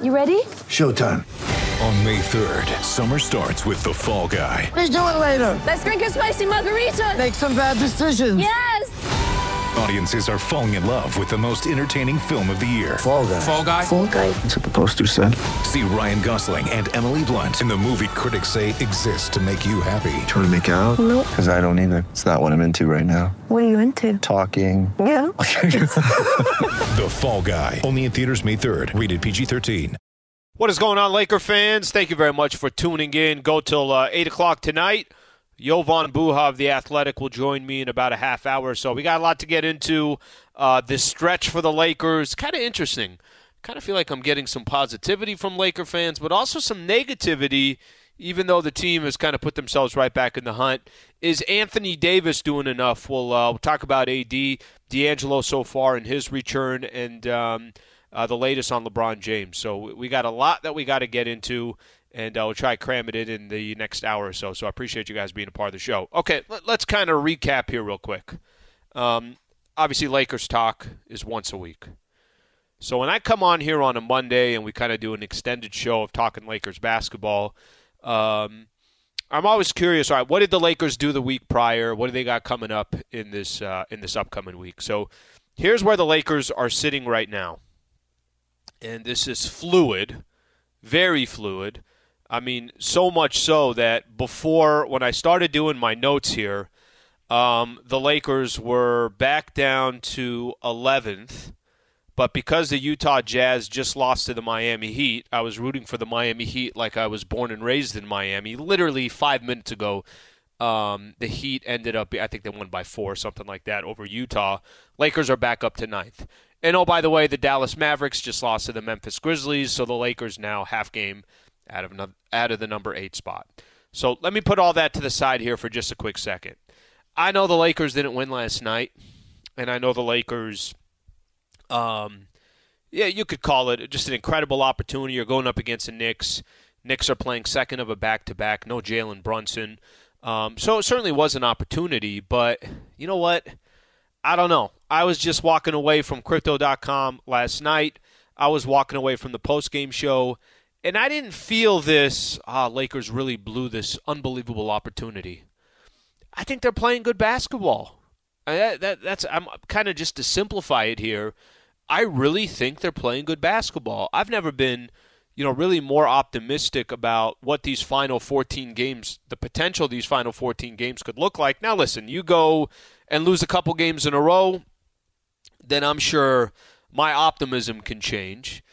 You ready? Showtime. On May 3rd, summer starts with The Fall Guy. Let's do it later. Let's drink a spicy margarita. Make some bad decisions. Yes. Audiences are falling in love with the most entertaining film of the year. Fall Guy. Fall Guy? Fall Guy. That's what the poster said. See Ryan Gosling and Emily Blunt in the movie critics say exists to make you happy. Trying to make it out? Nope. Because I don't either. It's not what I'm into right now. What are you into? Talking. Yeah. The Fall Guy. Only in theaters May 3rd. Rated PG-13. What is going on, Laker fans? Thank you very much for tuning in. Go till 8 o'clock tonight. Jovan Buha of The Athletic will join me in about a half hour or so. We got a lot to get into. This stretch for the Lakers, kind of interesting. Kind of feel like I'm getting some positivity from Laker fans, but also some negativity, even though the team has kind of put themselves right back in the hunt. Is Anthony Davis doing enough? We'll talk about AD, D'Angelo so far in his return, and the latest on LeBron James. So we got a lot that we got to get into, and we'll try to cram it in the next hour or so. So I appreciate you guys being a part of the show. Okay, let's kind of recap here real quick. Obviously, Lakers talk is once a week. So when I come on here on a Monday and we kind of do an extended show of talking Lakers basketball, I'm always curious, all right, what did the Lakers do the week prior? What do they got coming up in this upcoming week? So here's where the Lakers are sitting right now. And this is fluid, very fluid. I mean, so much so that before, when I started doing my notes here, the Lakers were back down to 11th. But because the Utah Jazz just lost to the Miami Heat, I was rooting for the Miami Heat like I was born and raised in Miami. Literally 5 minutes ago, the Heat ended up, I think they won by 4, something like that, over Utah. Lakers are back up to 9th. And, oh, by the way, the Dallas Mavericks just lost to the Memphis Grizzlies, so the Lakers now half game out of the number 8 spot. So let me put all that to the side here for just a quick second. I know the Lakers didn't win last night, and I know the Lakers, you could call it just an incredible opportunity. You're going up against the Knicks. Knicks are playing second of a back-to-back, no Jalen Brunson. So it certainly was an opportunity, but you know what? I don't know. I was just walking away from Crypto.com last night. I was walking away from the post-game show, and I didn't feel this, Lakers really blew this unbelievable opportunity. I think they're playing good basketball. I'm kind of just to simplify it here. I really think they're playing good basketball. I've never been, really more optimistic about what these final 14 games, the potential these final 14 games could look like. Now, listen, you go and lose a couple games in a row, then I'm sure my optimism can change.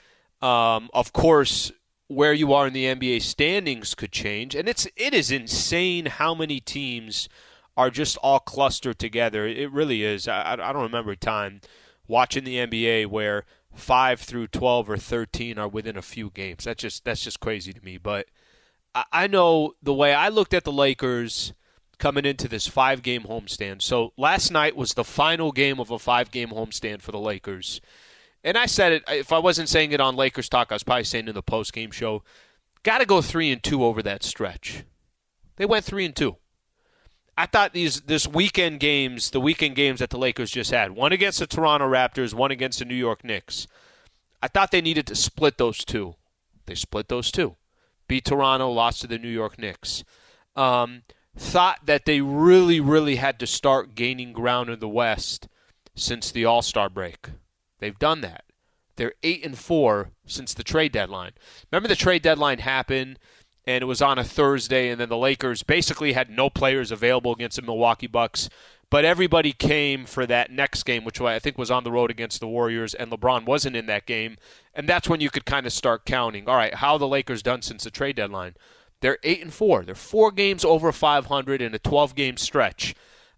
Of course, where you are in the NBA standings could change, and it is insane how many teams are just all clustered together. It really is. I don't remember a time watching the NBA where 5 through 12 or 13 are within a few games. That's just crazy to me. But I know the way I looked at the Lakers coming into this 5-game homestand. So last night was the final game of a 5-game homestand for the Lakers. And I said it, if I wasn't saying it on Lakers Talk, I was probably saying it in the post-game show. Got to go 3-2 over that stretch. They went 3-2. I thought the weekend games that the Lakers just had, one against the Toronto Raptors, one against the New York Knicks, I thought they needed to split those two. They split those two. Beat Toronto, lost to the New York Knicks. Thought that they really, really had to start gaining ground in the West since the All-Star break. They've done that. They're 8-4 since the trade deadline. Remember the trade deadline happened, and it was on a Thursday, and then the Lakers basically had no players available against the Milwaukee Bucks, but everybody came for that next game, which I think was on the road against the Warriors, and LeBron wasn't in that game, and that's when you could kind of start counting. All right, how are the Lakers done since the trade deadline? They're 8-4. They're 4 games over 500 in a 12-game stretch.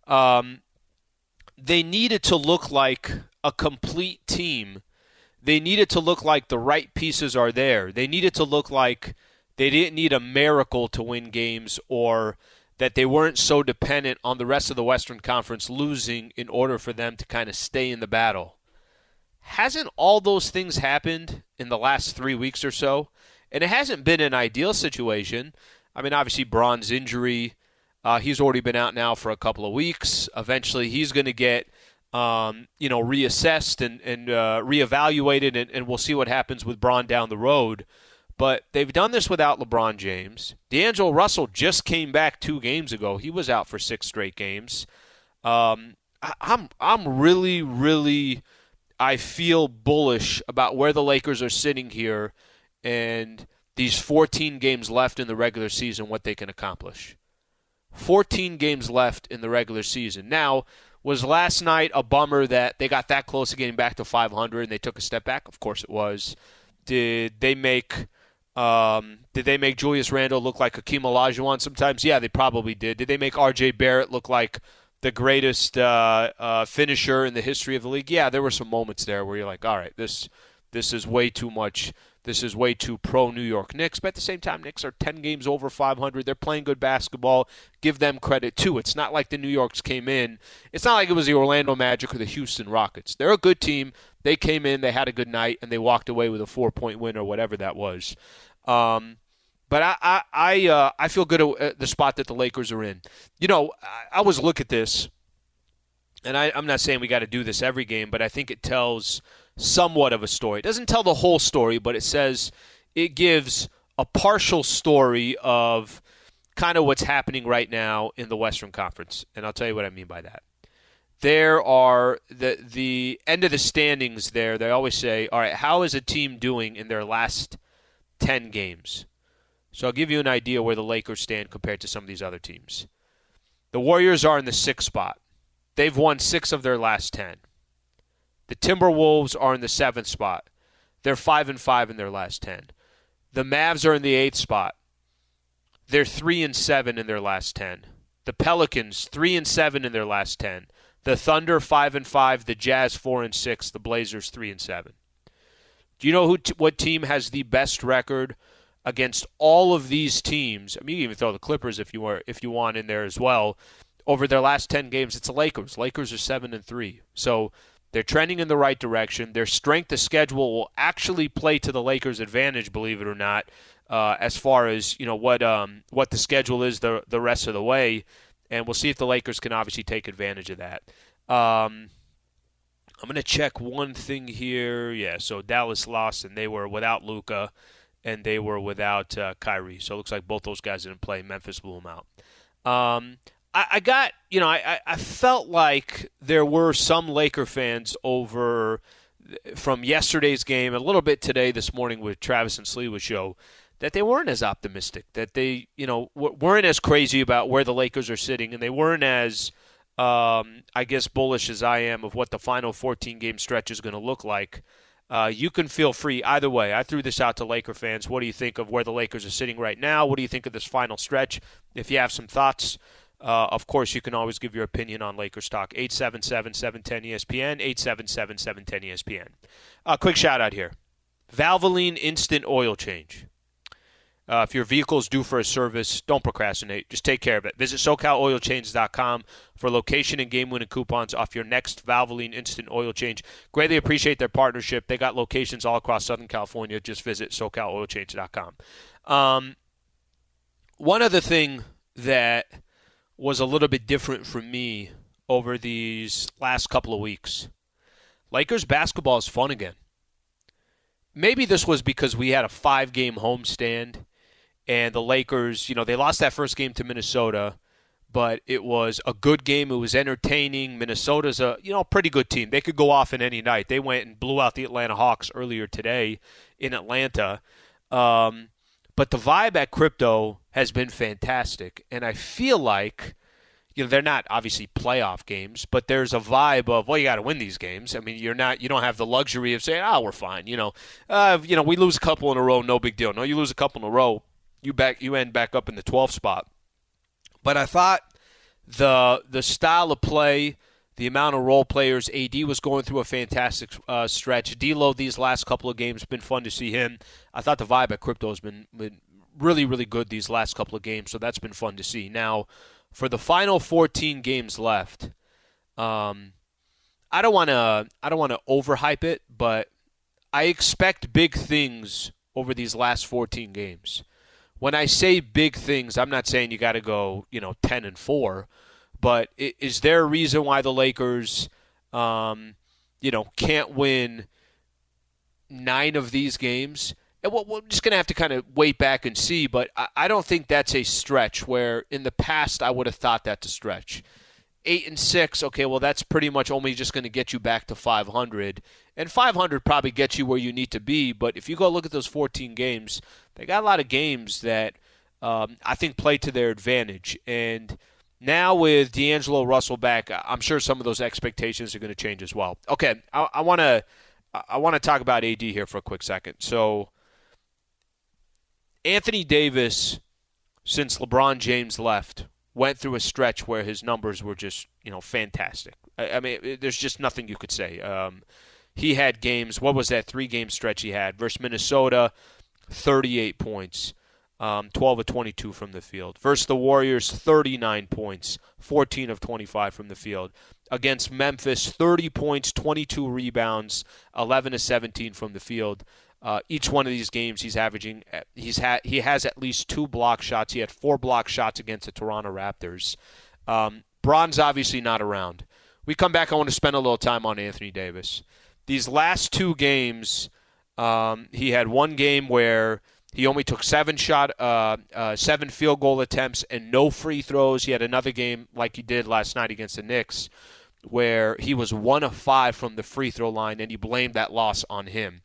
They needed to look like a complete team. They needed to look like the right pieces are there. They needed to look like they didn't need a miracle to win games, or that they weren't so dependent on the rest of the Western Conference losing in order for them to kind of stay in the battle. Hasn't all those things happened in the last 3 weeks or so? And it hasn't been an ideal situation. I mean, obviously, Braun's injury, he's already been out now for a couple of weeks. Eventually, he's going to get reassessed and reevaluated, and we'll see what happens with Bron down the road. But they've done this without LeBron James. D'Angelo Russell just came back 2 games ago. He was out for 6 straight games. I'm really, really, I feel bullish about where the Lakers are sitting here and these 14 games left in the regular season, what they can accomplish. 14 games left in the regular season. Now, was last night a bummer that they got that close to getting back to 500 and they took a step back? Of course it was. Did they make Julius Randle look like Hakeem Olajuwon sometimes? Yeah, they probably did. Did they make R.J. Barrett look like the greatest finisher in the history of the league? Yeah, there were some moments there where you're like, all right, this is way too much. This is way too pro New York Knicks. But at the same time, Knicks are 10 games over 500. They're playing good basketball. Give them credit, too. It's not like the New Yorks came in. It's not like it was the Orlando Magic or the Houston Rockets. They're a good team. They came in, they had a good night, and they walked away with a 4-point win or whatever that was. But I feel good at the spot that the Lakers are in. I always look at this, and I'm not saying we got to do this every game, but I think it tells somewhat of a story. It doesn't tell the whole story, but it gives a partial story of kind of what's happening right now in the Western Conference, and I'll tell you what I mean by that. There are the end of the standings there. They always say, all right, how is a team doing in their last 10 games? So I'll give you an idea where the Lakers stand compared to some of these other teams. The Warriors are in the 6th spot. They've won 6 of their last 10. The Timberwolves are in the 7th spot. They're 5-5 in their last 10. The Mavs are in the 8th spot. They're 3-7 in their last 10. The Pelicans 3-7 in their last 10. The Thunder 5-5. The Jazz 4-6. The Blazers 3-7. Do you know what team has the best record against all of these teams? I mean, you can even throw the Clippers if you want in there as well. Over their last 10 games, it's the Lakers. Lakers are 7-3. So they're trending in the right direction. Their strength of schedule will actually play to the Lakers' advantage, believe it or not, as far as what the schedule is the rest of the way. And we'll see if the Lakers can obviously take advantage of that. I'm going to check one thing here. Yeah, so Dallas lost, and they were without Luka, and they were without Kyrie. So it looks like both those guys didn't play. Memphis blew them out. I felt like there were some Laker fans over from yesterday's game, a little bit today, this morning with Travis and Sliwa's show, that they weren't as optimistic, that they, weren't as crazy about where the Lakers are sitting, and they weren't as, bullish as I am of what the final 14-game stretch is going to look like. You can feel free either way. I threw this out to Laker fans. What do you think of where the Lakers are sitting right now? What do you think of this final stretch? If you have some thoughts, of course, you can always give your opinion on Lakers Talk. 877-710-ESPN, 877-710-ESPN. Quick shout-out here. Valvoline Instant Oil Change. If your vehicle is due for a service, don't procrastinate. Just take care of it. Visit SoCalOilChange.com for location and game-winning coupons off your next Valvoline Instant Oil Change. Greatly appreciate their partnership. They got locations all across Southern California. Just visit SoCalOilChange.com. One other thing that was a little bit different for me over these last couple of weeks, Lakers basketball is fun again. Maybe this was because we had a 5-game homestand. And the Lakers, they lost that first game to Minnesota, but it was a good game. It was entertaining. Minnesota's a pretty good team. They could go off in any night. They went and blew out the Atlanta Hawks earlier today in Atlanta. But the vibe at Crypto has been fantastic, and I feel like they're not obviously playoff games, but there's a vibe of, well, you got to win these games. I mean, you don't have the luxury of saying, we're fine. We lose a couple in a row, no big deal. No, you lose a couple in a row, you end back up in the 12th spot. But I thought the style of play, the amount of role players, AD was going through a fantastic stretch. D'Lo these last couple of games, been fun to see him. I thought the vibe at Crypto has been really, really good these last couple of games, so that's been fun to see. Now, for the final 14 games left, I don't want to overhype it, but I expect big things over these last 14 games. When I say big things, I'm not saying you got to go, 10-4, but is there a reason why the Lakers can't win 9 of these games. And we're just going to have to kind of wait back and see, but I don't think that's a stretch where in the past I would have thought that's a stretch. 8-6, okay, well, that's pretty much only just going to get you back to 500. And 500 probably gets you where you need to be, but if you go look at those 14 games, they got a lot of games that I think play to their advantage. And now with D'Angelo Russell back, I'm sure some of those expectations are going to change as well. Okay, I want to talk about AD here for a quick second. So Anthony Davis, since LeBron James left, went through a stretch where his numbers were just, fantastic. I mean, there's just nothing you could say. He had games, what was that 3-game stretch he had? Versus Minnesota, 38 points, 12 of 22 from the field. Versus the Warriors, 39 points, 14 of 25 from the field. Against Memphis, 30 points, 22 rebounds, 11 of 17 from the field. Each one of these games he has at least 2 block shots. He had 4 block shots against the Toronto Raptors. Bron's obviously not around. We come back, I want to spend a little time on Anthony Davis. These last 2 games, he had one game where he only took 7 field goal attempts and no free throws. He had another game like he did last night against the Knicks where he was 1 of 5 from the free throw line, and he blamed that loss on him.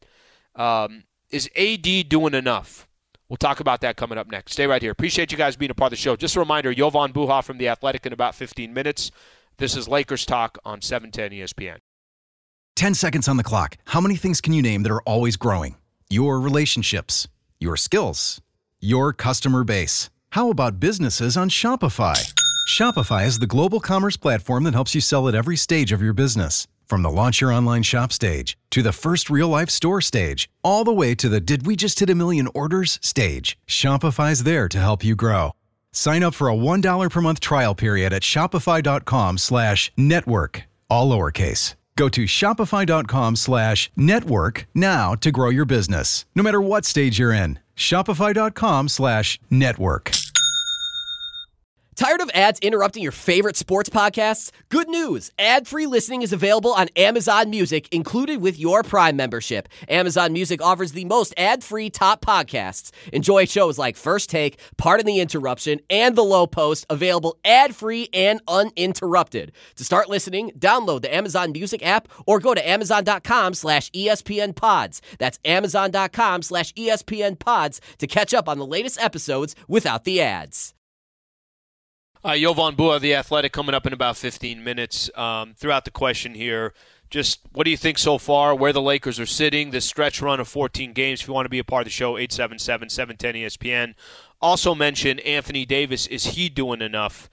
Is AD doing enough? We'll talk about that coming up next. Stay right here. Appreciate you guys being a part of the show. Just a reminder, Jovan Buha from The Athletic in about 15 minutes. This is Lakers Talk on 710 ESPN. 10 seconds on the clock. How many things can you name that are always growing? Your relationships, your skills, your customer base. How about businesses on Shopify? Shopify is the global commerce platform that helps you sell at every stage of your business. From the launch your online shop stage, to the first real-life store stage, all the way to the did we just hit a million orders stage, Shopify's there to help you grow. Sign up for a $1 per month trial period at shopify.com/network, all lowercase. Go to shopify.com/network now to grow your business, no matter what stage you're in. Shopify.com/network. Tired of ads interrupting your favorite sports podcasts? Good news! Ad-free listening is available on Amazon Music, included with your Prime membership. Amazon Music offers the most ad-free top podcasts. Enjoy shows like First Take, Pardon the Interruption, and The Low Post, available ad-free and uninterrupted. To start listening, download the Amazon Music app or go to amazon.com/ESPN Pods. That's amazon.com/ESPN Pods to catch up on the latest episodes without the ads. Jovan Buha, The Athletic, coming up in about 15 minutes. Throughout the question here, just what do you think so far, where the Lakers are sitting, this stretch run of 14 games? If you want to be a part of the show, 877-710-ESPN. Also mention Anthony Davis. Is he doing enough?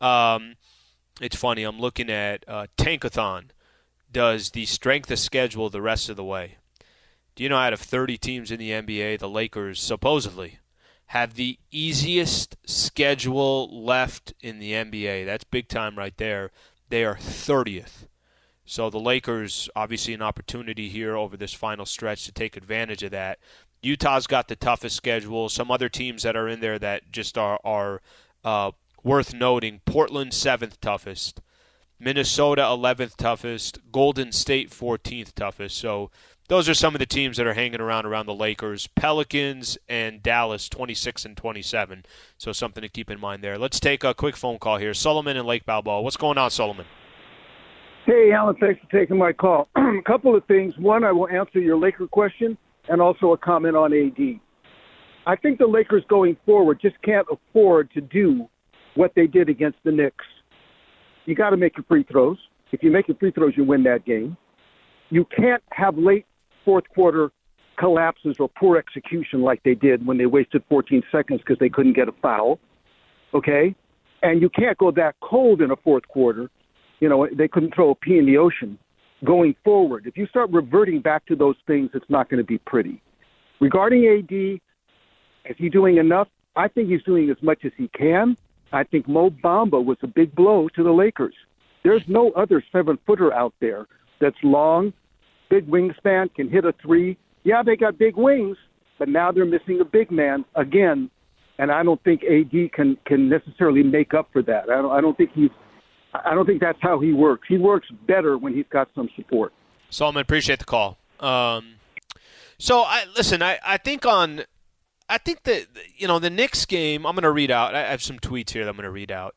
It's funny, I'm looking at Tankathon does the strength of schedule the rest of the way. Do you know out of 30 teams in the NBA, the Lakers supposedly have the easiest schedule left in the NBA. That's big time right there. They are 30th. So the Lakers, obviously an opportunity here over this final stretch to take advantage of that. Utah's got the toughest schedule. Some other teams that are in there that just are worth noting. Portland, 7th toughest. Minnesota, 11th toughest. Golden State, 14th toughest. So those are some of the teams that are hanging around the Lakers. Pelicans and Dallas, 26 and 27. So something to keep in mind there. Let's take a quick phone call here. Solomon in Lake Balboa. What's going on, Solomon? Hey, Alan, thanks for taking my call. A couple of things. One, I will answer your Laker question and also a comment on AD. I think the Lakers going forward just can't afford to do what they did against the Knicks. You got to make your free throws. If you make your free throws, you win that game. You can't have late fourth quarter collapses or poor execution like they did when they wasted 14 seconds because they couldn't get a foul, okay? And you can't go that cold in a fourth quarter. You know, they couldn't throw a pea in the ocean going forward. If you start reverting back to those things, it's not going to be pretty. Regarding AD, is he doing enough? I think he's doing as much as he can. I think Mo Bamba was a big blow to the Lakers. There's no other 7-footer out there that's long, big wingspan, can hit a three. Yeah, they got big wings, but now they're missing a big man again, and I don't think AD can necessarily make up for that. I don't think he's I don't think that's how he works. He works better when he's got some support. Solomon, appreciate the call. So I think that the Knicks game. I'm going to read out. I have some tweets here that I'm going to read out.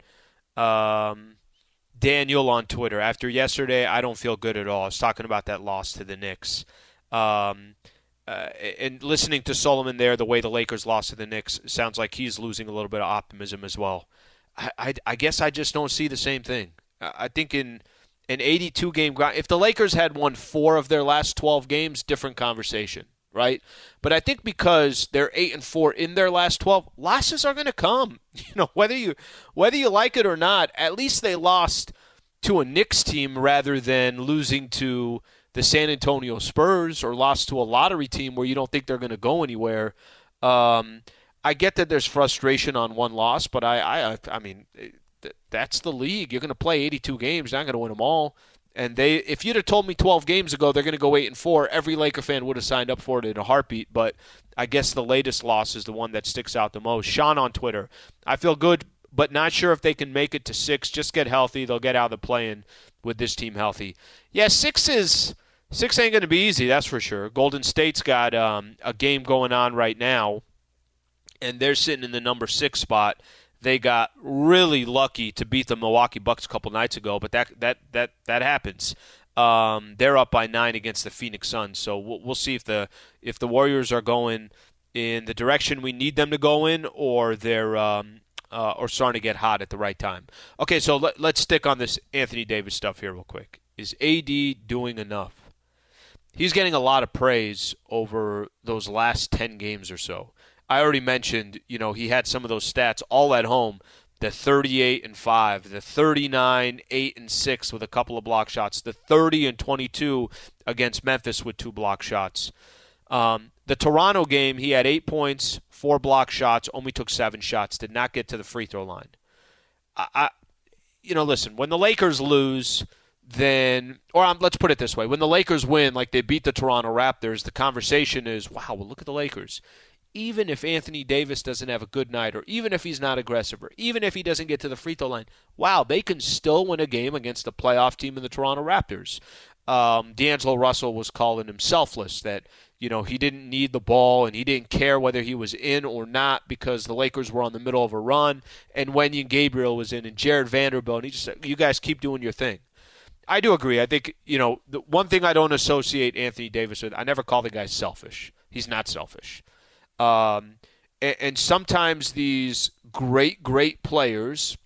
Daniel on Twitter, after yesterday, I don't feel good at all. I was talking about that loss to the Knicks. And listening to Solomon there, the way the Lakers lost to the Knicks, sounds like he's losing a little bit of optimism as well. I guess I just don't see the same thing. I think in an 82-game grind, if the Lakers had won 4 of their last 12 games, different conversation, right? But I think because they're 8-4 in their last 12, losses are going to come. Whether you like it or not, at least they lost to a Knicks team rather than losing to the San Antonio Spurs or lost to a lottery team where you don't think they're going to go anywhere. I get that there's frustration on one loss, but I mean, that's the league. You're going to play 82 games. You're not going to win them all. And if you'd have told me 12 games ago they're going to go 8-4, every Laker fan would have signed up for it in a heartbeat. But I guess the latest loss is the one that sticks out the most. Sean on Twitter, I feel good, but not sure if they can make it to 6. Just get healthy. They'll get out of the play-in with this team healthy. Yeah, 6 ain't going to be easy, that's for sure. Golden State's got a game going on right now, and they're sitting in the number 6 spot. They got really lucky to beat the Milwaukee Bucks a couple nights ago, but that happens. They're up by 9 against the Phoenix Suns, so we'll see if the Warriors are going in the direction we need them to go in, or they're or starting to get hot at the right time. Okay, so let's stick on this Anthony Davis stuff here real quick. Is AD doing enough? He's getting a lot of praise over those last 10 games or so. I already mentioned, he had some of those stats all at home, the 38-5, the 39-8-6 with a couple of block shots, the 30-22 against Memphis with 2 block shots. The Toronto game, he had 8 points, 4 block shots, only took 7 shots, did not get to the free throw line. Listen, when the Lakers lose, let's put it this way. When the Lakers win, like they beat the Toronto Raptors, the conversation is, wow, well, look at the Lakers. Even if Anthony Davis doesn't have a good night, or even if he's not aggressive, or even if he doesn't get to the free throw line, wow, they can still win a game against a playoff team in the Toronto Raptors. D'Angelo Russell was calling him selfless, that he didn't need the ball and he didn't care whether he was in or not because the Lakers were on the middle of a run, and Wenyen Gabriel was in, and Jared Vanderbilt, and he just said, you guys keep doing your thing. I do agree. I think, the one thing I don't associate Anthony Davis with, I never call the guy selfish. He's not selfish. And sometimes these great players,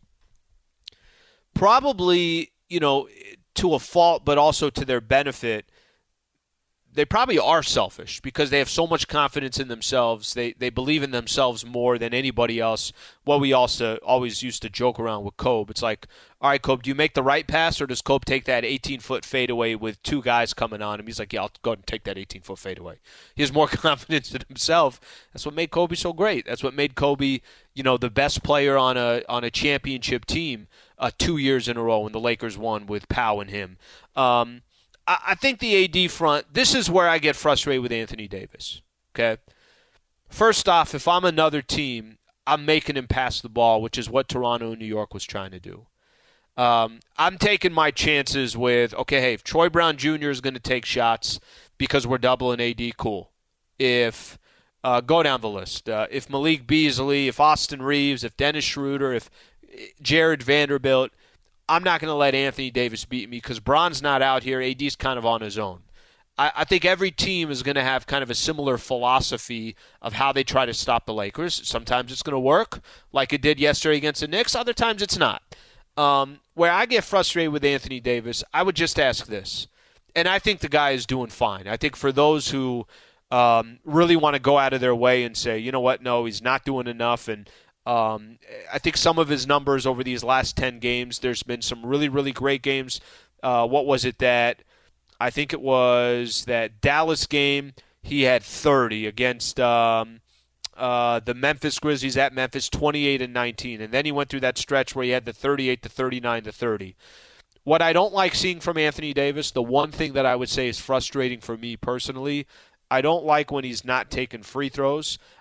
probably, to a fault, but also to their benefit, they probably are selfish because they have so much confidence in themselves. They believe in themselves more than anybody else. What we also always used to joke around with Kobe. It's like, all right, Kobe, do you make the right pass, or does Kobe take that 18-foot fadeaway with 2 guys coming on him? He's like, yeah, I'll go ahead and take that 18-foot fadeaway. He has more confidence in himself. That's what made Kobe so great. That's what made Kobe, the best player on a championship team 2 years in a row when the Lakers won with Powell and him. I think the AD front, this is where I get frustrated with Anthony Davis, okay? First off, if I'm another team, I'm making him pass the ball, which is what Toronto and New York was trying to do. I'm taking my chances with, okay, hey, if Troy Brown Jr. is going to take shots because we're doubling AD, cool. If, go down the list, if Malik Beasley, if Austin Reeves, if Dennis Schroeder, if Jared Vanderbilt, I'm not going to let Anthony Davis beat me because Bron's not out here. AD's kind of on his own. I think every team is going to have kind of a similar philosophy of how they try to stop the Lakers. Sometimes it's going to work like it did yesterday against the Knicks. Other times it's not. Where I get frustrated with Anthony Davis, I would just ask this. And I think the guy is doing fine. I think for those who really want to go out of their way and say, you know what, no, he's not doing enough, and I think some of his numbers over these last 10 games, there's been some really, really great games. What was it that I think it was that Dallas game, he had 30 against the Memphis Grizzlies at Memphis, 28-19. And then he went through that stretch where he had the 38 to 39 to 30. What I don't like seeing from Anthony Davis, the one thing that I would say is frustrating for me personally, I don't like when he's not taking free throws.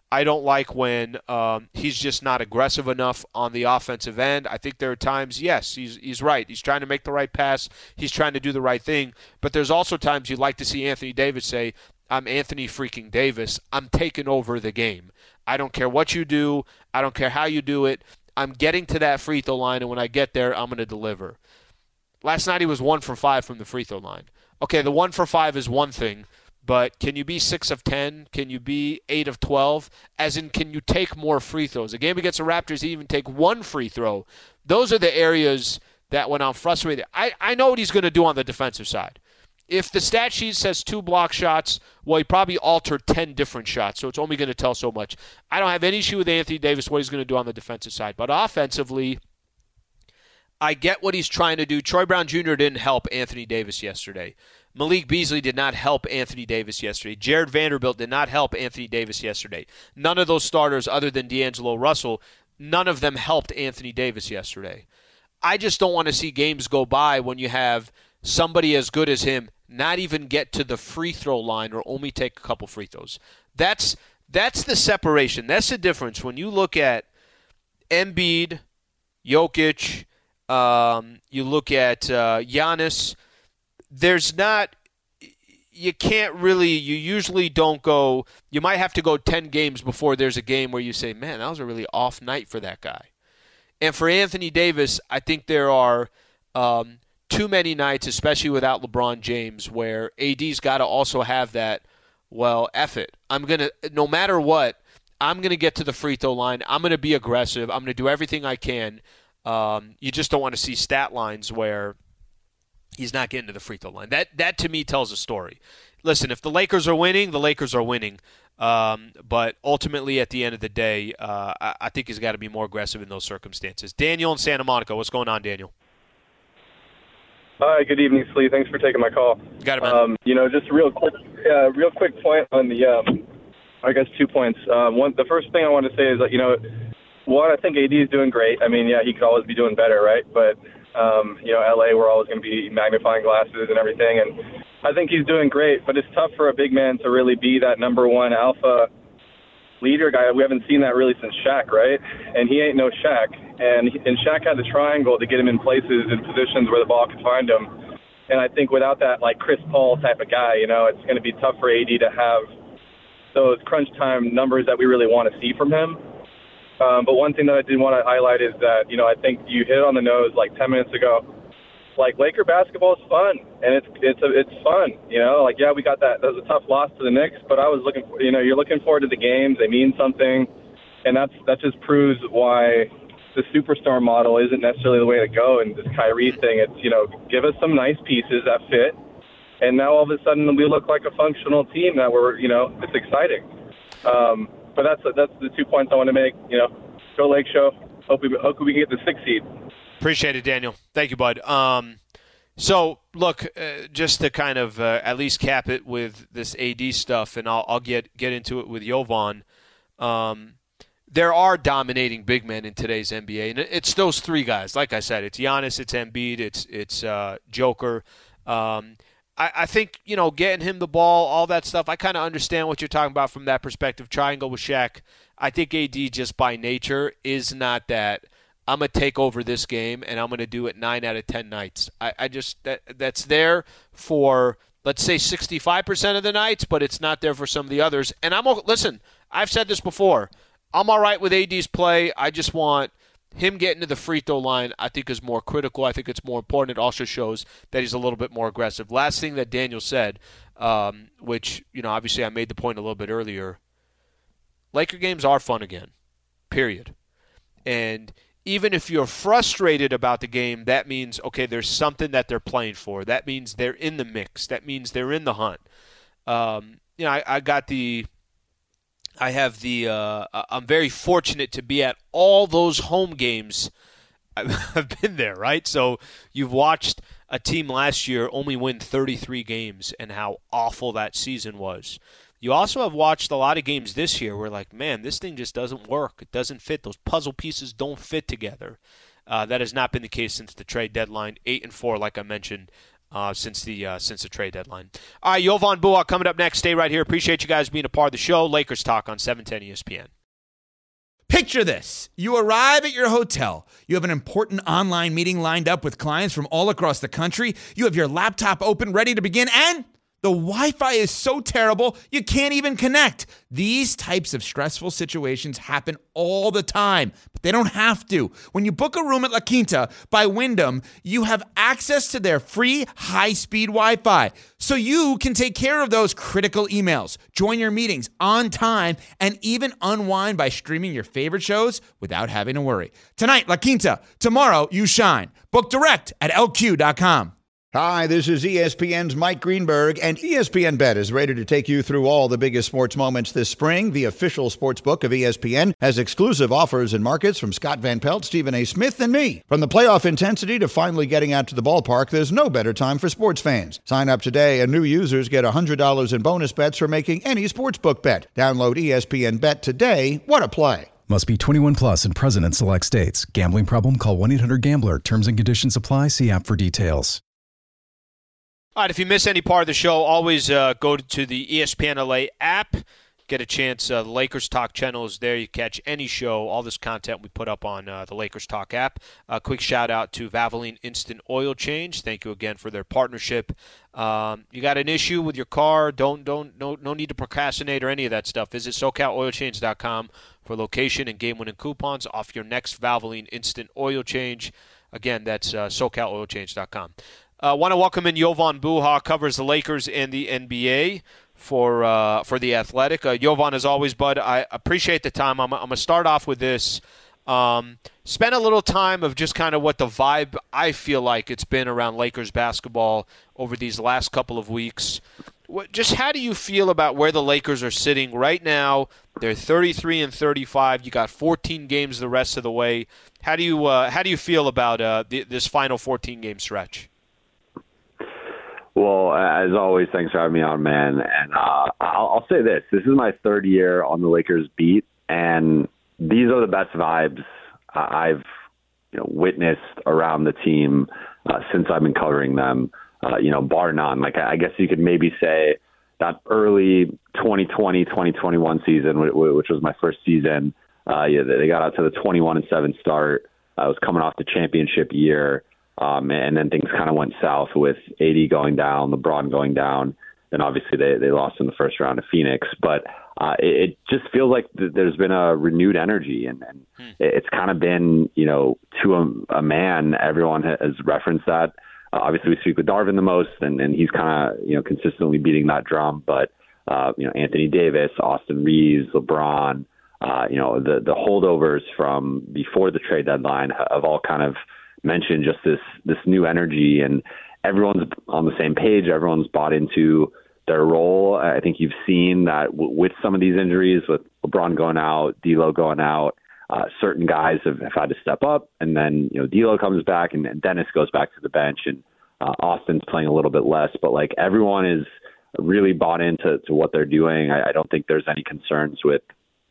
I don't like when he's just not aggressive enough on the offensive end. I think there are times, yes, he's right. He's trying to make the right pass. He's trying to do the right thing. But there's also times you'd like to see Anthony Davis say, I'm Anthony freaking Davis. I'm taking over the game. I don't care what you do. I don't care how you do it. I'm getting to that free throw line, and when I get there, I'm going to deliver. Last night he was 1 for 5 from the free throw line. Okay, the 1 for 5 is one thing. But can you be 6 of 10? Can you be 8 of 12? As in, can you take more free throws? A game against the Raptors, he even take 1 free throw. Those are the areas that when I'm frustrated, I know what he's going to do on the defensive side. If the stat sheet says 2 block shots, well, he probably altered 10 different shots, so it's only going to tell so much. I don't have any issue with Anthony Davis, what he's going to do on the defensive side. But offensively, I get what he's trying to do. Troy Brown Jr. didn't help Anthony Davis yesterday. Malik Beasley did not help Anthony Davis yesterday. Jared Vanderbilt did not help Anthony Davis yesterday. None of those starters, other than D'Angelo Russell, none of them helped Anthony Davis yesterday. I just don't want to see games go by when you have somebody as good as him not even get to the free throw line or only take a couple free throws. That's the separation. That's the difference. When you look at Embiid, Jokic, you look at Giannis, there's not, you usually don't go, you might have to go 10 games before there's a game where you say, man, that was a really off night for that guy. And for Anthony Davis, I think there are too many nights, especially without LeBron James, where AD's got to also have that, well, F it. No matter what, I'm going to get to the free throw line. I'm going to be aggressive. I'm going to do everything I can. You just don't want to see stat lines where he's not getting to the free throw line. That to me tells a story. Listen, if the Lakers are winning, the Lakers are winning. But ultimately, at the end of the day, I think he's got to be more aggressive in those circumstances. Daniel in Santa Monica. What's going on, Daniel? Hi, good evening, Slee. Thanks for taking my call. Got it, man. Just real quick point on the, I guess 2 points. The first thing I want to say is that, one, I think AD is doing great. I mean, yeah, he could always be doing better, right? But, LA, we're always going to be magnifying glasses and everything. And I think he's doing great, but it's tough for a big man to really be that number one alpha leader guy. We haven't seen that really since Shaq, right? And he ain't no Shaq. And Shaq had the triangle to get him in places and positions where the ball could find him. And I think without that, like, Chris Paul type of guy, it's going to be tough for AD to have those crunch time numbers that we really want to see from him. But one thing that I did want to highlight is that, I think you hit it on the nose like 10 minutes ago. Like, Laker basketball is fun, and it's fun. Yeah, we got that. That was a tough loss to the Knicks, but I was looking for, you're looking forward to the games. They mean something, and that just proves why the superstar model isn't necessarily the way to go. And this Kyrie thing, it's, give us some nice pieces that fit, and now all of a sudden we look like a functional team that we're, it's exciting. But that's the 2 points I want to make. Go Lake Show. Hope we can get the 6th seed. Appreciate it, Daniel. Thank you, bud. So, look, just to kind of at least cap it with this AD stuff, and I'll get into it with Jovan. There are dominating big men in today's NBA, and it's those 3 guys. Like I said, it's Giannis, it's Embiid, it's Joker. I think, getting him the ball, all that stuff, I kind of understand what you're talking about from that perspective. Triangle with Shaq. I think AD just by nature is not that. I'm going to take over this game, and I'm going to do it 9 out of 10 nights. I just that's there for, let's say, 65% of the nights, but it's not there for some of the others. And listen, I've said this before. I'm all right with AD's play. I just want him getting to the free throw line, I think, is more critical. I think it's more important. It also shows that he's a little bit more aggressive. Last thing that Daniel said, which, obviously I made the point a little bit earlier, Laker games are fun again, period. And even if you're frustrated about the game, that means, okay, there's something that they're playing for. That means they're in the mix. That means they're in the hunt. I'm very fortunate to be at all those home games. I've been there, right? So you've watched a team last year only win 33 games and how awful that season was. You also have watched a lot of games this year where, like, man, this thing just doesn't work. It doesn't fit. Those puzzle pieces don't fit together. That has not been the case since the trade deadline. 8-4, like I mentioned, since the trade deadline. All right, Jovan Buha coming up next. Stay right here. Appreciate you guys being a part of the show. Lakers Talk on 710 ESPN. Picture this. You arrive at your hotel. You have an important online meeting lined up with clients from all across the country. You have your laptop open, ready to begin, and the Wi-Fi is so terrible, you can't even connect. These types of stressful situations happen all the time, but they don't have to. When you book a room at La Quinta by Wyndham, you have access to their free high-speed Wi-Fi, so you can take care of those critical emails, join your meetings on time, and even unwind by streaming your favorite shows without having to worry. Tonight, La Quinta. Tomorrow, you shine. Book direct at LQ.com. Hi, this is ESPN's Mike Greenberg, and ESPN Bet is ready to take you through all the biggest sports moments this spring. The official sports book of ESPN has exclusive offers and markets from Scott Van Pelt, Stephen A. Smith, and me. From the playoff intensity to finally getting out to the ballpark, there's no better time for sports fans. Sign up today, and new users get $100 in bonus bets for making any sportsbook bet. Download ESPN Bet today. What a play. Must be 21 plus and present in select states. Gambling problem? Call 1-800-GAMBLER. Terms and conditions apply. See app for details. All right, if you miss any part of the show, always go to the ESPN LA app. Get a chance. The Lakers Talk channel is there. You catch any show, all this content we put up on the Lakers Talk app. Quick shout out to Valvoline Instant Oil Change. Thank you again for their partnership. You got an issue with your car? No need to procrastinate or any of that stuff. Visit SoCalOilChange.com for location and game-winning coupons off your next Valvoline Instant Oil Change. Again, that's SoCalOilChange.com. I want to welcome in Jovan Buha, covers the Lakers and the NBA for The Athletic. Jovan, as always, bud, I appreciate the time. I'm going to start off with this. Spend a little time of just kind of what the vibe I feel like it's been around Lakers basketball over these last couple of weeks. Just how do you feel about where the Lakers are sitting right now? They're 33-35. You got 14 games the rest of the way. How do you feel about this final 14-game stretch? Well, as always, thanks for having me on, man. And I'll say this. This is my third year on the Lakers beat, and these are the best vibes I've witnessed around the team since I've been covering them, bar none. Like, I guess you could maybe say that early 2020, 2021 season, which was my first season, they got out to the 21-7 start. I was coming off the championship year. And then things kind of went south with AD going down, LeBron going down, and obviously they lost in the first round to Phoenix. But it just feels like there's been a renewed energy, and it's kind of been, to a man, everyone has referenced that. Obviously, we speak with Darvin the most, and he's kind of consistently beating that drum. But Anthony Davis, Austin Reeves, LeBron, the holdovers from before the trade deadline have all kind of mentioned just this new energy, and everyone's on the same page. Everyone's bought into their role. I think you've seen that with some of these injuries, with LeBron going out, D'Lo going out, certain guys have had to step up, and then D'Lo comes back, and Dennis goes back to the bench, and Austin's playing a little bit less. But like, everyone is really bought into what they're doing. I don't think there's any concerns with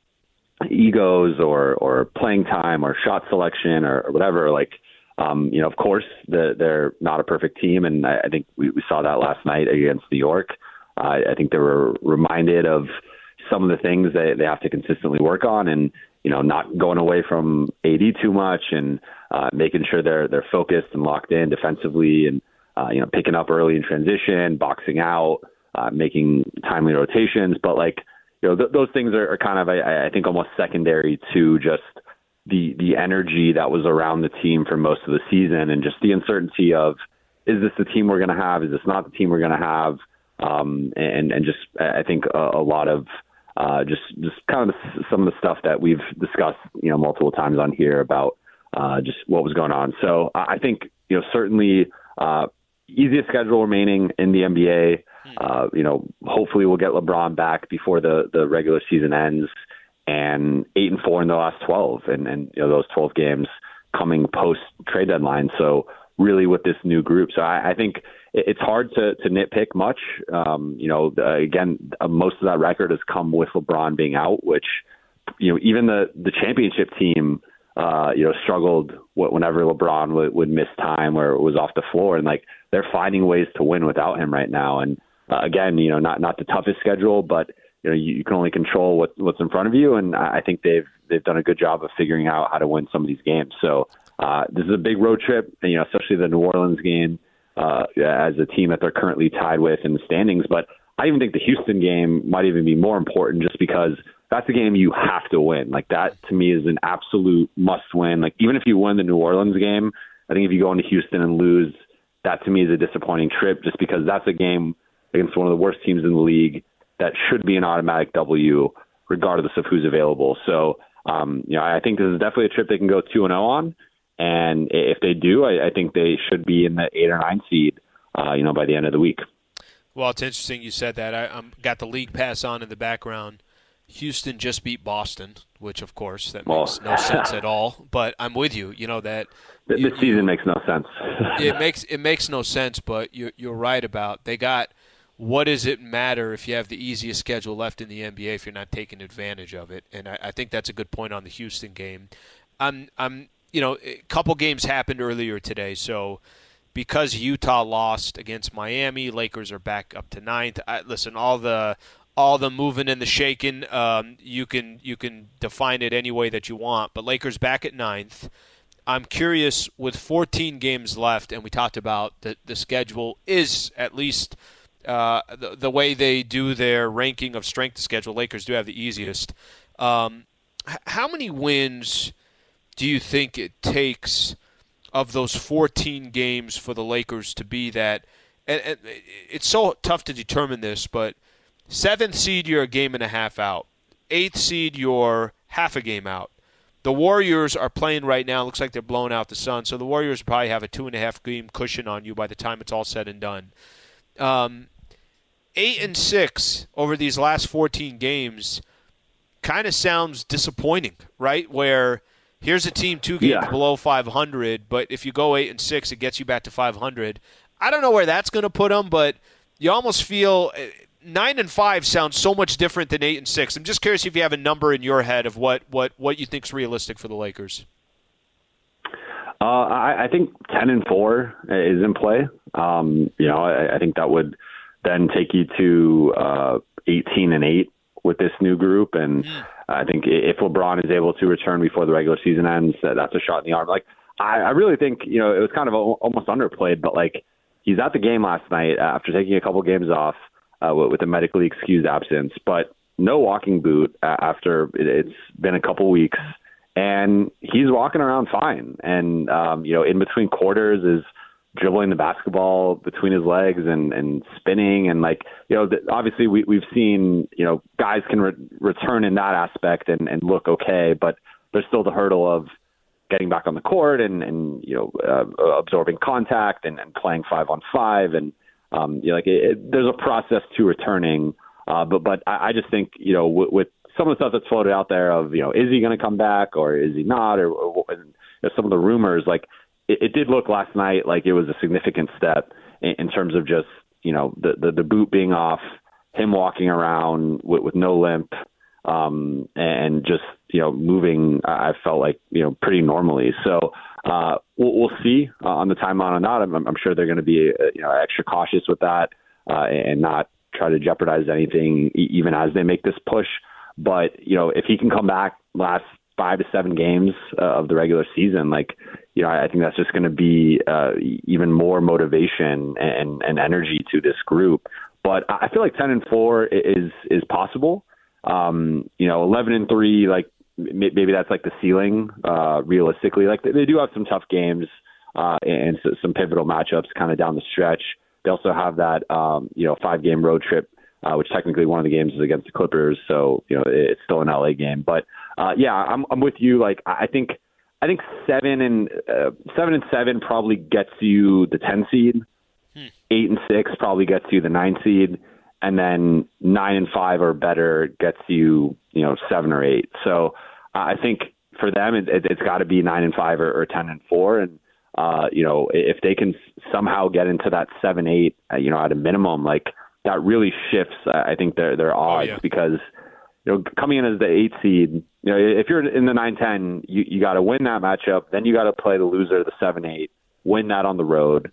egos or playing time or shot selection or whatever. Like, of course, they're not a perfect team, and I think we saw that last night against New York. I think they were reminded of some of the things they have to consistently work on, and not going away from AD too much, and making sure they're focused and locked in defensively, and picking up early in transition, boxing out, making timely rotations. But those things are kind of, I think, almost secondary to just the energy that was around the team for most of the season, and just the uncertainty of, is this the team we're going to have? Is this not the team we're going to have? And just, I think a lot of just kind of some of the stuff that we've discussed, multiple times on here about just what was going on. So I think, certainly easiest schedule remaining in the NBA. Hopefully we'll get LeBron back before the regular season ends, and 8-4 in the last 12, and those 12 games coming post trade deadline. So really with this new group, so I think it's hard to nitpick much. Again, most of that record has come with LeBron being out, which even the championship team struggled whenever LeBron would miss time or was off the floor, and they're finding ways to win without him right now. And again, not the toughest schedule, but you can only control what's in front of you. And I think they've done a good job of figuring out how to win some of these games. So this is a big road trip, especially the New Orleans game as a team that they're currently tied with in the standings. But I even think the Houston game might even be more important just because that's a game you have to win. Like that to me is an absolute must win. Like even if you win the New Orleans game, I think if you go into Houston and lose, that to me is a disappointing trip just because that's a game against one of the worst teams in the league that should be an automatic W regardless of who's available. So, I think this is definitely a trip they can go 2-0 on. And if they do, I think they should be in the 8 or 9 seed, by the end of the week. Well, it's interesting you said that. I got the league pass on in the background. Houston just beat Boston, which, of course, that makes no sense at all. But I'm with you. That this season makes no sense. it makes no sense. But you're right about they got. What does it matter if you have the easiest schedule left in the NBA if you're not taking advantage of it? And I think that's a good point on the Houston game. A couple games happened earlier today, so. Because Utah lost against Miami, Lakers are back up to 9th. Listen, all the moving and the shaking, you can define it any way that you want. But Lakers back at 9th. I'm curious, with 14 games left, and we talked about the schedule is at least the way they do their ranking of strength of schedule. Lakers do have the easiest. How many wins do you think it takes of those 14 games for the Lakers to be that? And it's so tough to determine this, but 7th seed, you're a game and a half out. 8th seed, you're half a game out. The Warriors are playing right now. It looks like they're blowing out the Suns, so the Warriors probably have a 2.5 game cushion on you by the time it's all said and done. 8 and 6 over these last 14 games kind of sounds disappointing, right? Where here's a team 2 games below 500, but if you go 8 and 6, it gets you back to 500. I don't know where that's going to put them, but you almost feel 9 and 5 sounds so much different than 8 and 6. I'm just curious if you have a number in your head of what you think is realistic for the Lakers. I think 10 and 4 is in play. I think that would then take you to 18 and 8 with this new group, and I think if LeBron is able to return before the regular season ends, that's a shot in the arm. Like I really think it was kind of almost underplayed, but like he's at the game last night after taking a couple games off with a medically excused absence, but no walking boot after it's been a couple weeks, and he's walking around fine. And in between quarters is dribbling the basketball between his legs and spinning. And obviously we've seen, guys can return in that aspect and look okay, but there's still the hurdle of getting back on the court and absorbing contact and playing 5-on-5. And, there's a process to returning. But I just think, with some of the stuff that's floated out there of, is he going to come back or is he not? Or some of the rumors, it did look last night like it was a significant step in terms of just, the boot being off, him walking around with no limp, and just, moving, I felt like, pretty normally. So we'll see on the timeline on that. I'm sure they're going to be, extra cautious with that and not try to jeopardize anything even as they make this push. But, if he can come back last 5 to 7 games of the regular season, I think that's just going to be even more motivation and energy to this group. But I feel like 10 and 4 is possible. 11 and 3, maybe that's like the ceiling realistically. They do have some tough games and some pivotal matchups kind of down the stretch. They also have that 5-game road trip, which technically one of the games is against the Clippers, so it's still an LA game. But I'm with you. I think 7 and 7 probably gets you the 10 seed. 8 and 6 probably gets you the 9 seed, and then 9 and 5 or better gets you 7 or 8. So I think for them it's got to be 9 and 5 or 10 and 4, and if they can somehow get into that 7-8, at a minimum, that really shifts, I think, their odds. Because coming in as the 8 seed, if you're in the 9-10, you got to win that matchup. Then you got to play the loser of the 7-8, win that on the road,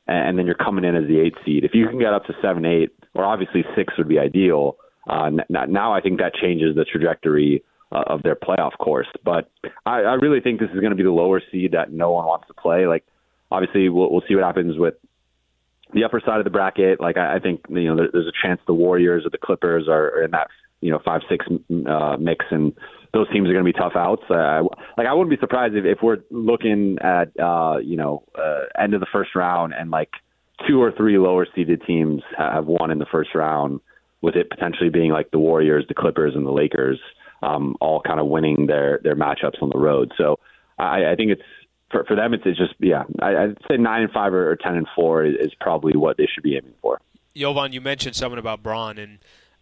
and then you're coming in as the 8th seed. If you can get up to 7, 8, or obviously 6 would be ideal. Now I think that changes the trajectory of their playoff course. But I really think this is going to be the lower seed that no one wants to play. Like, obviously, we'll see what happens with the upper side of the bracket. Like, I think there's a chance the Warriors or the Clippers are in that 5-6 mix, and those teams are going to be tough outs. I wouldn't be surprised if we're looking at end of the first round and like 2 or 3 lower seeded teams have won in the first round, with it potentially being like the Warriors, the Clippers, and the Lakers, all kind of winning their matchups on the road. So I think it's for them. It's just I'd say 9-5 or 10-4 is probably what they should be aiming for. Jovan, you mentioned something about Braun, and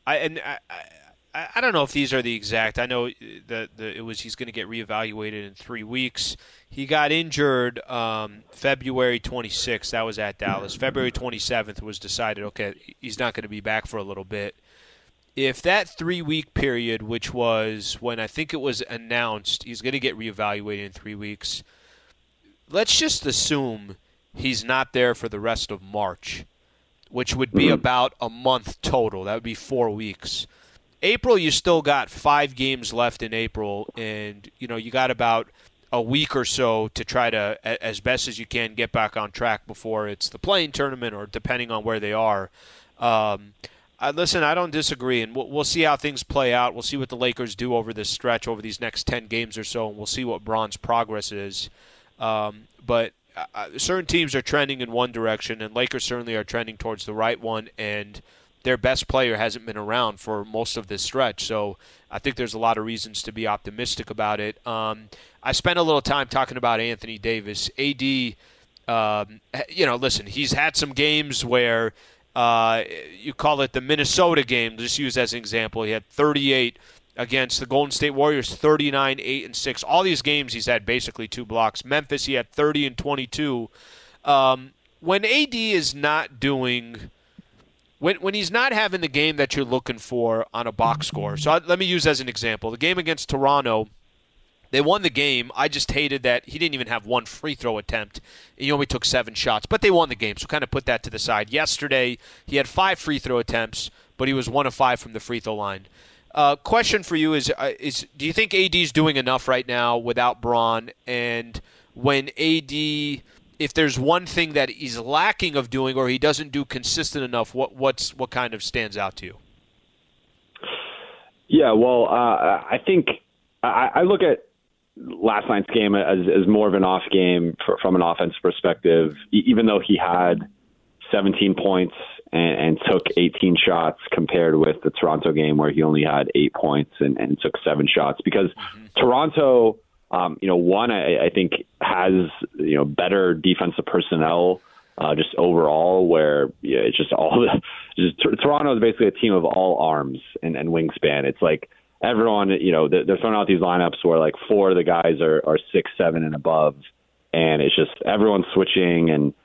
I don't know if these are the exact. I know that he's going to get reevaluated in 3 weeks. He got injured February 26th. That was at Dallas. February 27th was decided, okay, he's not going to be back for a little bit. If that 3-week period, which was when I think it was announced he's going to get reevaluated in 3 weeks, let's just assume he's not there for the rest of March, which would be about a month total. That would be 4 weeks. April, you still got 5 games left in April, and you got about a week or so to try to, as best as you can, get back on track before it's the play-in tournament, or depending on where they are. Listen, I don't disagree, and we'll see how things play out. We'll see what the Lakers do over this stretch, over these next 10 games or so, and we'll see what Braun's progress is. But certain teams are trending in one direction, and Lakers certainly are trending towards the right one, and their best player hasn't been around for most of this stretch. So I think there's a lot of reasons to be optimistic about it. I spent a little time talking about Anthony Davis. AD, listen, he's had some games where you call it the Minnesota game, just use as an example. He had 38 against the Golden State Warriors, 39, 8, and 6. All these games he's had basically 2 blocks. Memphis, he had 30 and 22. When AD is not doing... When he's not having the game that you're looking for on a box score. So let me use as an example. The game against Toronto, they won the game. I just hated that he didn't even have 1 free throw attempt. He only took 7 shots. But they won the game, so kind of put that to the side. Yesterday, he had 5 free throw attempts, but he was 1 of 5 from the free throw line. Question for you is do you think AD's doing enough right now without Braun? And when AD... if there's one thing that he's lacking of doing or he doesn't do consistent enough, what kind of stands out to you? Yeah, well, I think I look at last night's game as more of an off game from an offense perspective, even though he had 17 points and took 18 shots compared with the Toronto game where he only had 8 points and took 7 shots. Because Toronto... one, I think has, better defensive personnel just overall, where it's just Toronto is basically a team of all arms and wingspan. It's like everyone, they're throwing out these lineups where like 4 of the guys are 6'7" and above, and it's just everyone's switching. And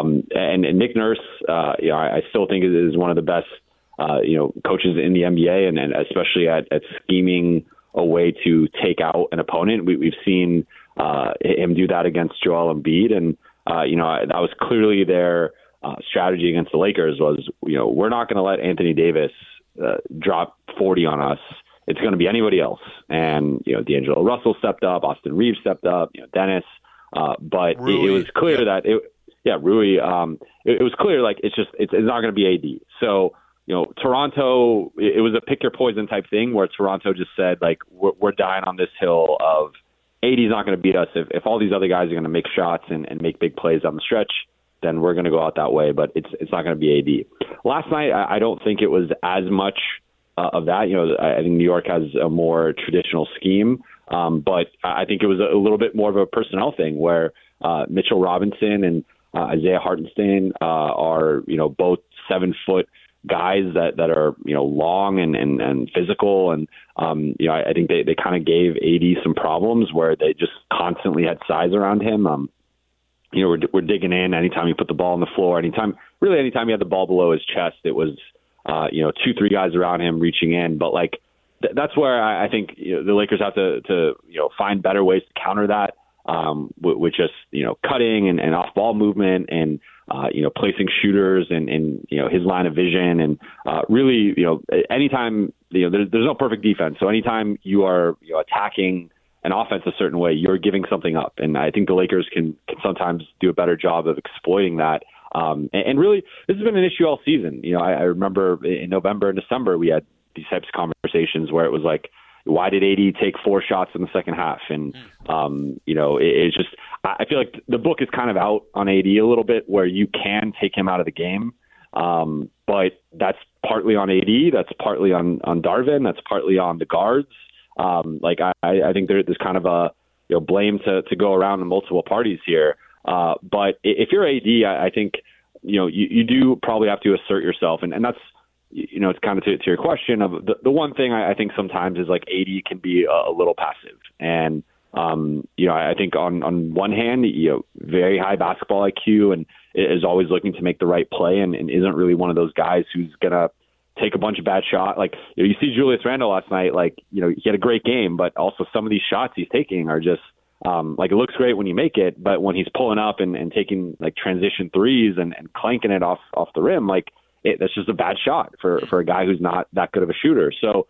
Nick Nurse, I still think is one of the best, coaches in the NBA, and especially at scheming a way to take out an opponent. We've seen him do that against Joel Embiid, and that was clearly their strategy against the Lakers was, we're not going to let Anthony Davis drop 40 on us. It's going to be anybody else. And D'Angelo Russell stepped up, Austin Reeves stepped up, Dennis, but Rui. It was clear that Rui. It was clear like it's not going to be AD. So. Toronto, it was a pick your poison type thing where Toronto just said, like, we're dying on this hill of AD's not going to beat us. If all these other guys are going to make shots and make big plays on the stretch, then we're going to go out that way. But it's not going to be AD. Last night, I don't think it was as much of that. I think New York has a more traditional scheme. But I think it was a little bit more of a personnel thing where Mitchell Robinson and Isaiah Hartenstein are, both 7-foot guys that are long and physical, and I think they kind of gave AD some problems where they just constantly had size around him. We're digging in anytime he put the ball on the floor. Anytime he had the ball below his chest, it was 2-3 guys around him reaching in. But like that's where I think the Lakers have to find better ways to counter that. with just, cutting and off-ball movement and, placing shooters and his line of vision. And really, anytime, there's no perfect defense. So anytime you are attacking an offense a certain way, you're giving something up. And I think the Lakers can sometimes do a better job of exploiting that. And really, this has been an issue all season. I remember in November and December, we had these types of conversations where it was like, why did AD take 4 shots in the second half? And, it's just, I feel like the book is kind of out on AD a little bit where you can take him out of the game. But that's partly on AD. That's partly on Darvin. That's partly on the guards. I think there's kind of a blame to go around in multiple parties here. But if you're AD, I think you do probably have to assert yourself, and that's it's kind of to your question of the one thing I think sometimes is like AD can be a little passive, and I think on one hand very high basketball IQ and is always looking to make the right play and isn't really one of those guys who's gonna take a bunch of bad shots. Like, you see Julius Randle last night, he had a great game, but also some of these shots he's taking are just, it looks great when you make it, but when he's pulling up and taking transition threes and clanking it off the rim, that's just a bad shot for a guy who's not that good of a shooter. So,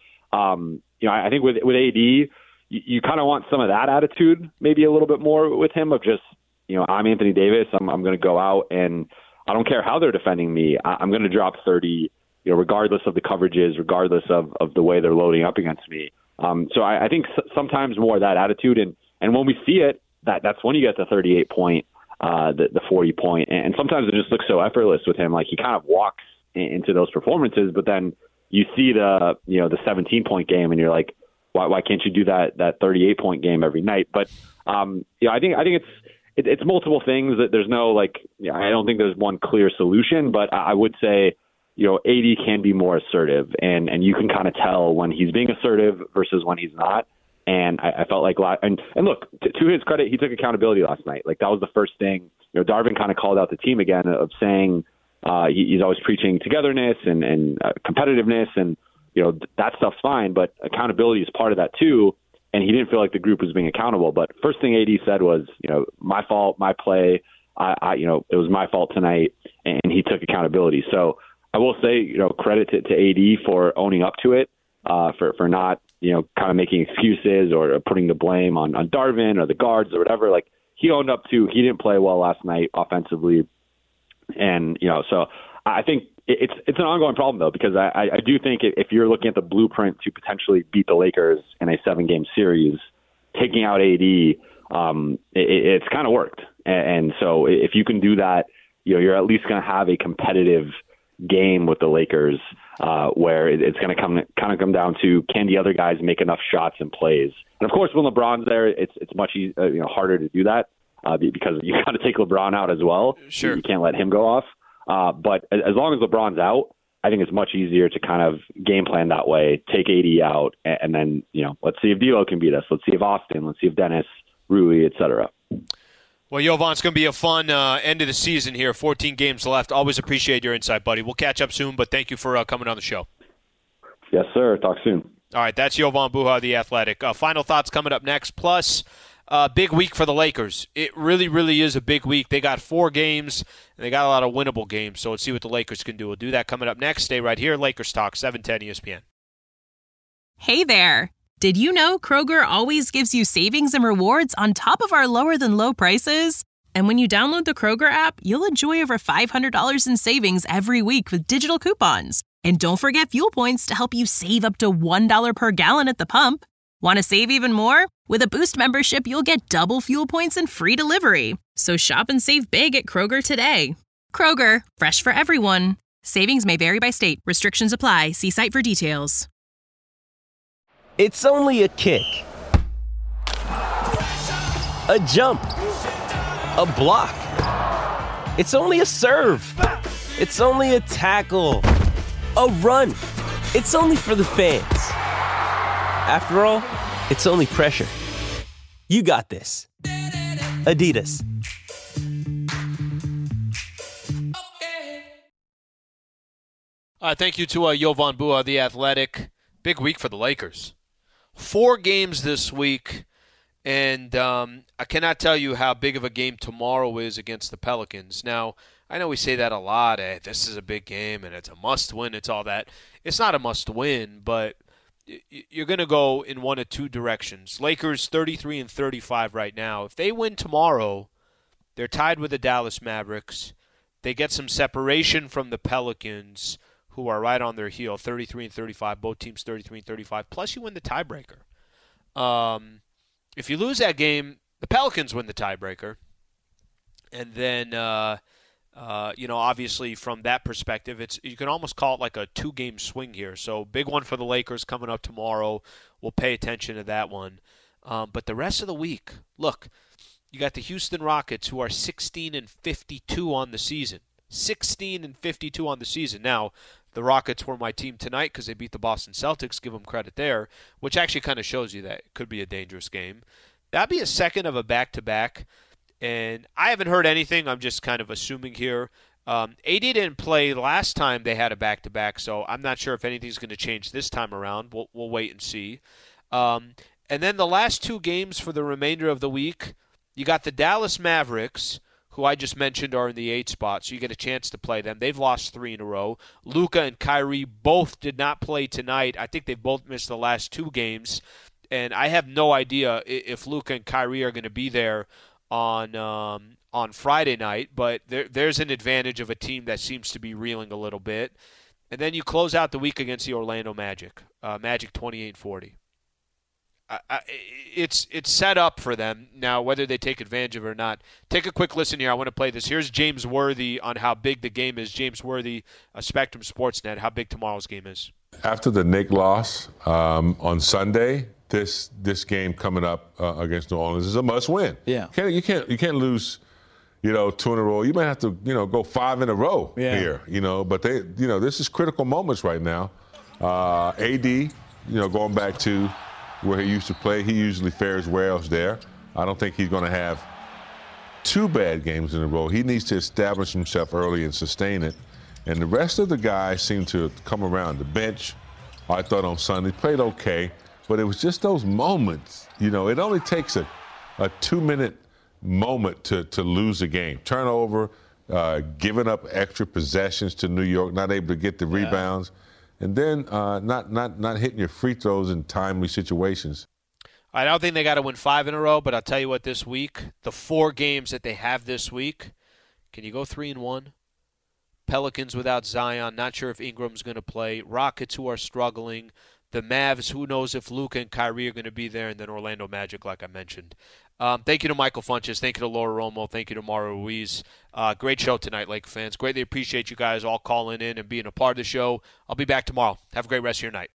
I think with AD, you kind of want some of that attitude, maybe a little bit more with him of just, I'm Anthony Davis. I'm going to go out and I don't care how they're defending me. I'm going to drop 30, regardless of the coverages, regardless of the way they're loading up against me. So I think sometimes more of that attitude. And when we see it, that's when you get the 38 point, the 40 point. And sometimes it just looks so effortless with him. He kind of walks into those performances, but then you see the 17 point game and you're like, why can't you do that 38 point game every night? But I think it's multiple things that there's no I don't think there's one clear solution, but I would say AD can be more assertive, and you can kind of tell when he's being assertive versus when he's not. And I felt like and look, to his credit, he took accountability last night. That was the first thing. Darvin kind of called out the team again of saying he's always preaching togetherness and competitiveness, and that stuff's fine, but accountability is part of that too. And he didn't feel like the group was being accountable. But first thing AD said was, my fault, my play. It was my fault tonight, and he took accountability. So I will say, credit to AD for owning up to it, for not, kind of making excuses or putting the blame on Darvin or the guards or whatever. He owned up to, he didn't play well last night offensively. And, so I think it's an ongoing problem though, because I do think if you're looking at the blueprint to potentially beat the Lakers in a 7-game series, taking out AD, it's kind of worked. And so if you can do that, you're at least going to have a competitive game with the Lakers, where it's going to come down to, can the other guys make enough shots and plays? And of course, when LeBron's there, it's much harder to do that, because you got to take LeBron out as well. Sure, you can't let him go off. But as long as LeBron's out, I think it's much easier to kind of game plan that way. Take AD out, and then let's see if D'Lo can beat us. Let's see if Austin. Let's see if Dennis, Rui, etc. Well, Jovan, it's going to be a fun end of the season here. 14 games left. Always appreciate your insight, buddy. We'll catch up soon, but thank you for coming on the show. Yes, sir. Talk soon. All right, that's Jovan Buha, The Athletic. Final thoughts coming up next. Plus, big week for the Lakers. It really, really is a big week. They got 4 games, and they got a lot of winnable games. So let's see what the Lakers can do. We'll do that coming up next. Stay right here. Lakers Talk, 710 ESPN. Hey there. Did you know Kroger always gives you savings and rewards on top of our lower-than-low prices? And when you download the Kroger app, you'll enjoy over $500 in savings every week with digital coupons. And don't forget fuel points to help you save up to $1 per gallon at the pump. Want to save even more? With a Boost membership, you'll get double fuel points and free delivery. So shop and save big at Kroger today. Kroger, fresh for everyone. Savings may vary by state. Restrictions apply. See site for details. It's only a kick, a jump, a block. It's only a serve. It's only a tackle, a run. It's only for the fans. After all, it's only pressure. You got this. Adidas. Thank you to Jovan Buha, The Athletic. Big week for the Lakers. 4 games this week, And I cannot tell you how big of a game tomorrow is against the Pelicans. Now, I know we say that a lot. This is a big game, and it's a must-win. It's all that. It's not a must-win, but you're going to go in one of two directions. Lakers 33-35 right now. If they win tomorrow, they're tied with the Dallas Mavericks. They get some separation from the Pelicans, who are right on their heel, 33-35. Both teams 33-35. Plus, you win the tiebreaker. If you lose that game, the Pelicans win the tiebreaker. And then, obviously from that perspective, you can almost call it like a 2-game swing here. So big one for the Lakers coming up tomorrow. We'll pay attention to that one. But the rest of the week, look, you got the Houston Rockets, who are 16-52 on the season. 16-52 on the season. Now, the Rockets were my team tonight because they beat the Boston Celtics. Give them credit there, which actually kind of shows you that it could be a dangerous game. That'd be a second of a back-to-back, and I haven't heard anything. I'm just kind of assuming here. AD didn't play last time they had a back-to-back, so I'm not sure if anything's going to change this time around. We'll wait and see. And then the last 2 games for the remainder of the week, you got the Dallas Mavericks, who I just mentioned are in the 8 spot, so you get a chance to play them. They've lost 3 in a row. Luka and Kyrie both did not play tonight. I think they both missed the last 2 games, and I have no idea if Luka and Kyrie are going to be there on Friday night, but there's an advantage of a team that seems to be reeling a little bit. And then you close out the week against the Orlando Magic, Magic 28-40. It's set up for them now, whether they take advantage of it or not. Take a quick listen here. I want to play this. Here's James Worthy on how big the game is. James Worthy, Spectrum Sportsnet, how big tomorrow's game is. After the Knicks loss on Sunday, this game coming up against New Orleans is a must-win. Yeah, you can't lose. 2 in a row. You might have to go 5 in a row here. But this is critical moments right now. AD, going back to where he used to play, he usually fares well there. I don't think he's going to have 2 bad games in a row. He needs to establish himself early and sustain it. And the rest of the guys seem to come around. The bench, I thought on Sunday, played okay, but it was just those moments. It only takes a 2-minute moment to lose a game. Turnover, giving up extra possessions to New York, not able to get the rebounds. And then not hitting your free throws in timely situations. I don't think they got to win 5 in a row, but I'll tell you what, this week, the 4 games that they have this week, can you go 3-1? Pelicans without Zion, not sure if Ingram's going to play. Rockets, who are struggling. The Mavs, who knows if Luka and Kyrie are going to be there. And then Orlando Magic, like I mentioned. Thank you to Michael Funches. Thank you to Laura Romo. Thank you to Mario Ruiz. Great show tonight, Lake fans. Greatly appreciate you guys all calling in and being a part of the show. I'll be back tomorrow. Have a great rest of your night.